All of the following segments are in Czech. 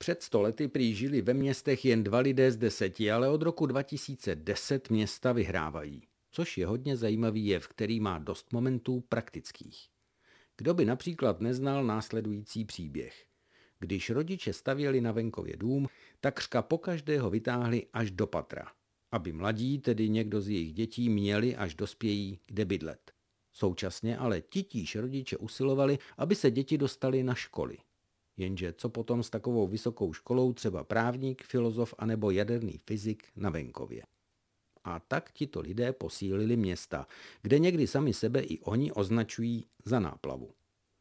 Před 100 lety prý žili ve městech jen 2 lidé z 10, ale od roku 2010 města vyhrávají. Což je hodně zajímavý jev, který má dost momentů praktických. Kdo by například neznal následující příběh? Když rodiče stavěli na venkově dům, takřka pokaždé ho vytáhli až do patra, aby mladí, tedy někdo z jejich dětí, měli, až dospějí, kde bydlet. Současně ale titíž rodiče usilovali, aby se děti dostaly na školy. Jenže co potom s takovou vysokou školou třeba právník, filozof anebo jaderný fyzik na venkově? A tak tito lidé posílili města, kde někdy sami sebe i oni označují za náplavu.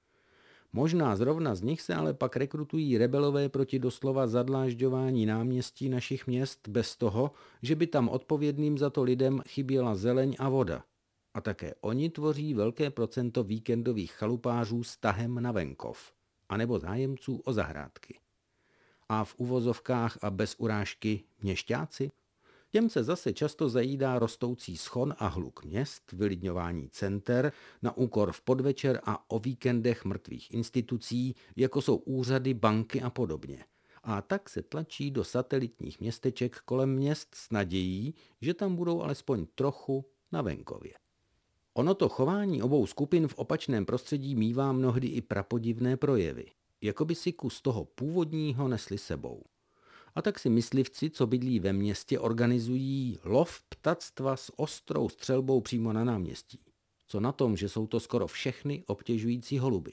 Možná zrovna z nich se ale pak rekrutují rebelové proti doslova zadlážďování náměstí našich měst bez toho, že by tam odpovědným za to lidem chyběla zeleň a voda. A také oni tvoří velké procento víkendových chalupářů s tahem na venkov, anebo zájemců o zahrádky. A v uvozovkách a bez urážky měšťáci? Těm se zase často zajídá rostoucí schon a hluk měst, vylidňování center, na úkor v podvečer a o víkendech mrtvých institucí, jako jsou úřady, banky a podobně. A tak se tlačí do satelitních městeček kolem měst s nadějí, že tam budou alespoň trochu na venkově. Ono to chování obou skupin v opačném prostředí mívá mnohdy i prapodivné projevy, jako by si kus toho původního nesli sebou. A tak si myslivci, co bydlí ve městě, organizují lov ptactva s ostrou střelbou přímo na náměstí. Co na tom, že jsou to skoro všechny obtěžující holuby.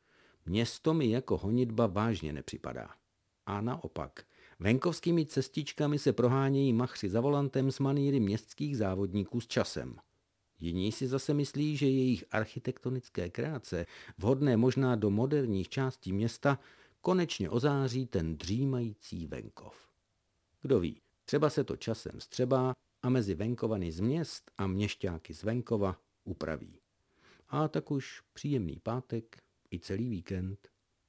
Město mi jako honitba vážně nepřipadá. A naopak, venkovskými cestičkami se prohánějí machři za volantem s manýry městských závodníků s časem. Jiní si zase myslí, že jejich architektonické kreace, vhodné možná do moderních částí města, konečně ozáří ten dřímající venkov. Kdo ví, třeba se to časem střebá a mezi venkovany z měst a měšťáky z venkova upraví. A tak už příjemný pátek i celý víkend.